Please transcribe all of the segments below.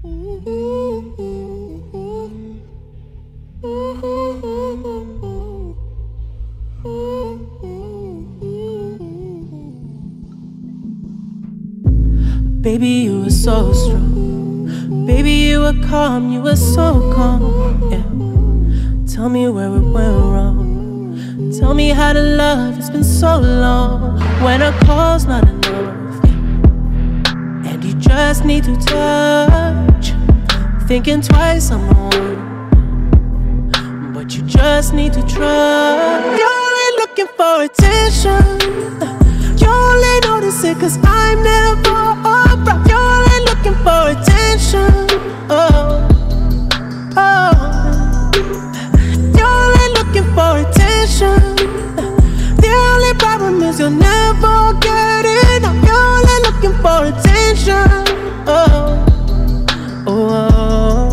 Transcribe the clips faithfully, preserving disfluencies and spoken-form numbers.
Baby, you were so strong. Baby, you were calm, you were so calm. Yeah. Tell me where it went wrong. Tell me how to love, it's been so long. When a call's not enough, yeah. And you just need to touch. Thinking twice, I'm the one. But you just need to trust. You're only looking for attention. You only notice it cause I'm never around. You're only looking for attention. Oh, oh. You're only looking for attention. The only problem is you'll never get enough. You're only looking for attention. Oh, oh, oh.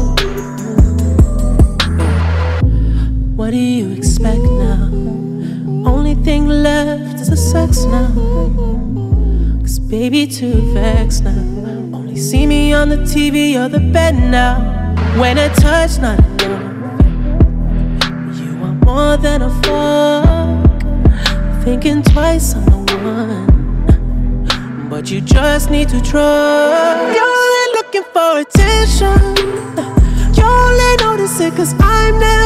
What do you expect now? Only thing left is the sex now. Cause baby too vexed now. Only see me on the T V or the bed now. When I touch not enough. You want more than a fuck. Thinking twice I'm the one. But you just need to trust. You're only looking for attention. You only notice it cause I'm never